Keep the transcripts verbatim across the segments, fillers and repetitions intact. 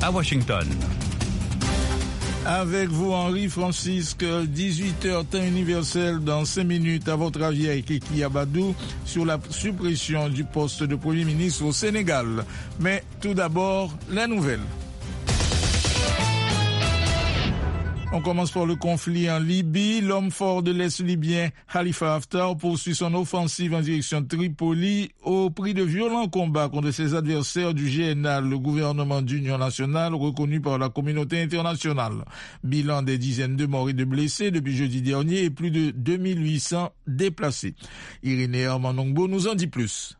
à Washington. Avec vous, Henri Francisque, dix-huit heures temps universel dans cinq minutes. À votre avis, avec Kiki Abadou sur la suppression du poste de Premier ministre au Sénégal. Mais tout d'abord, la nouvelle. On commence par le conflit en Libye. L'homme fort de l'Est libyen, Khalifa Haftar, poursuit son offensive en direction de Tripoli au prix de violents combats contre ses adversaires du G N A, le gouvernement d'union nationale reconnu par la communauté internationale. Bilan des dizaines de morts et de blessés depuis jeudi dernier et plus de deux mille huit cents déplacés. Irénée Armanongbo nous en dit plus.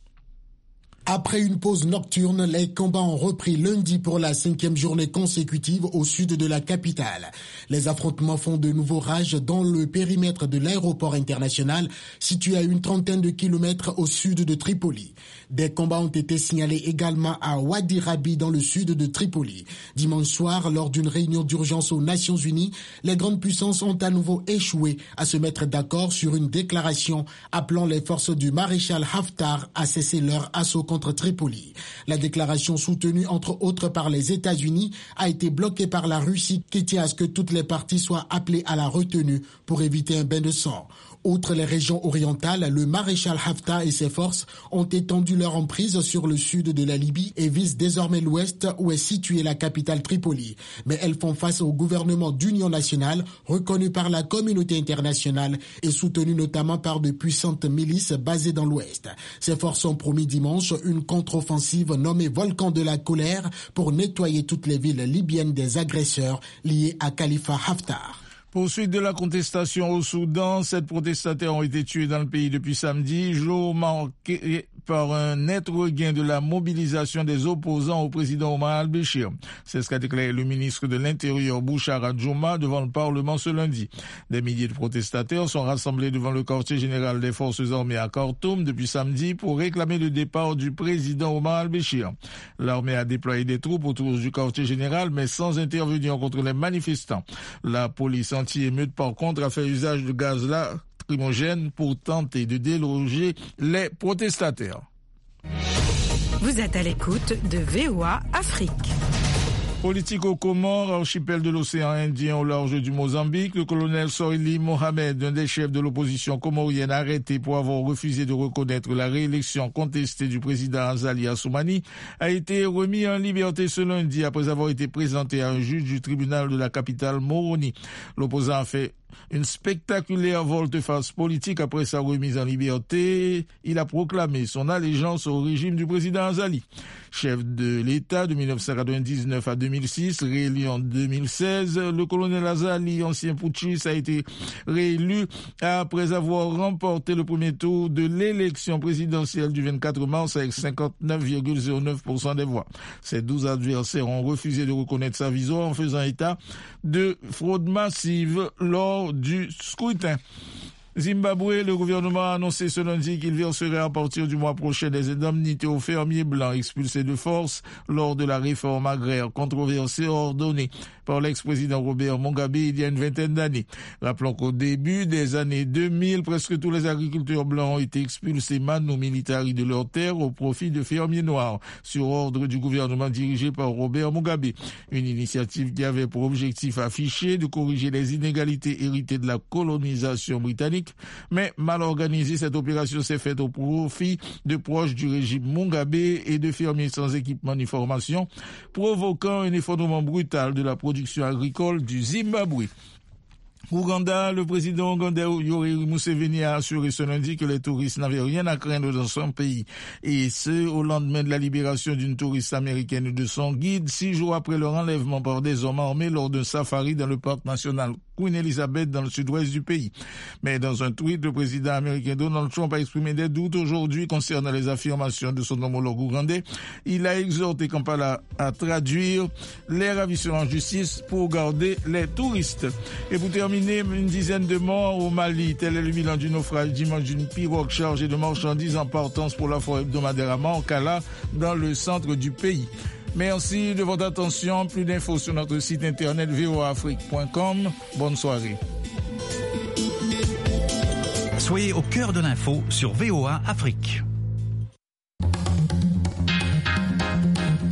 Après une pause nocturne, les combats ont repris lundi pour la cinquième journée consécutive au sud de la capitale. Les affrontements font de nouveau rage dans le périmètre de l'aéroport international, situé à une trentaine de kilomètres au sud de Tripoli. Des combats ont été signalés également à Wadi Rabi dans le sud de Tripoli. Dimanche soir, lors d'une réunion d'urgence aux Nations Unies, les grandes puissances ont à nouveau échoué à se mettre d'accord sur une déclaration appelant les forces du maréchal Haftar à cesser leur assaut contre Tripoli. La déclaration soutenue entre autres par les États-Unis a été bloquée par la Russie qui tient à ce que toutes les parties soient appelées à la retenue pour éviter un bain de sang. Outre les régions orientales, le maréchal Haftar et ses forces ont étendu leur emprise sur le sud de la Libye et visent désormais l'ouest où est située la capitale Tripoli. Mais elles font face au gouvernement d'union nationale reconnu par la communauté internationale et soutenu notamment par de puissantes milices basées dans l'ouest. Ces forces ont promis dimanche une contre-offensive nommée Volcan de la colère pour nettoyer toutes les villes libyennes des agresseurs liés à Khalifa Haftar. Poursuite de la contestation au Soudan, sept protestataires ont été tués dans le pays depuis samedi, jour marqué par un net regain de la mobilisation des opposants au président Omar al-Béchir. C'est ce qu'a déclaré le ministre de l'Intérieur Bouchara Djouma devant le Parlement ce lundi. Des milliers de protestataires sont rassemblés devant le quartier général des forces armées à Khartoum depuis samedi pour réclamer le départ du président Omar al-Béchir. L'armée a déployé des troupes autour du quartier général mais sans intervenir contre les manifestants. La police anti-émeute par contre a fait usage de gaz lacrymogène pour tenter de déloger les protestataires. Vous êtes à l'écoute de V O A Afrique. Politique aux Comores, archipel de l'océan Indien au large du Mozambique, le colonel Soili Mohamed, un des chefs de l'opposition comorienne arrêté pour avoir refusé de reconnaître la réélection contestée du président Azali Assoumani, a été remis en liberté ce lundi après avoir été présenté à un juge du tribunal de la capitale Moroni. L'opposant a fait une spectaculaire volte-face politique après sa remise en liberté. Il a proclamé son allégeance au régime du président Azali. Chef de l'État de mille neuf cent quatre-vingt-dix-neuf à deux mille six, réélu en deux mille seize, le colonel Azali, ancien putschiste, a été réélu après avoir remporté le premier tour de l'élection présidentielle du vingt-quatre mars avec cinquante-neuf virgule zéro neuf pour cent des voix. Ses douze adversaires ont refusé de reconnaître sa victoire en faisant état de fraude massive lors du scrutin. Zimbabwe, le gouvernement a annoncé ce lundi qu'il verserait à partir du mois prochain des indemnités aux fermiers blancs expulsés de force lors de la réforme agraire controversée ordonnée par l'ex-président Robert Mugabe il y a une vingtaine d'années. Rappelons qu'au début des années deux mille, presque tous les agriculteurs blancs ont été expulsés manu militari de leurs terres au profit de fermiers noirs sur ordre du gouvernement dirigé par Robert Mugabe. Une initiative qui avait pour objectif affiché de corriger les inégalités héritées de la colonisation britannique. Mais mal organisée, cette opération s'est faite au profit de proches du régime Mugabe et de fermiers sans équipement ni formation, provoquant un effondrement brutal de la production agricole du Zimbabwe. Ouganda, le président ougandais Yoweri Museveni a assuré ce lundi que les touristes n'avaient rien à craindre dans son pays. Et ce, au lendemain de la libération d'une touriste américaine et de son guide, six jours après leur enlèvement par des hommes armés lors d'un safari dans le parc national Queen Elizabeth dans le sud-ouest du pays. Mais dans un tweet, le président américain Donald Trump a exprimé des doutes aujourd'hui concernant les affirmations de son homologue ougandais. Il a exhorté Kampala à traduire les ravisseurs en justice pour garder les touristes. Et pour terminer, une dizaine de morts au Mali. Tel est le bilan du naufrage dimanche d'une pirogue chargée de marchandises en partance pour la foire hebdomadaire à Mankala, dans le centre du pays. Merci de votre attention. Plus d'infos sur notre site internet v o a afrique point com. Bonne soirée. Soyez au cœur de l'info sur V O A Afrique.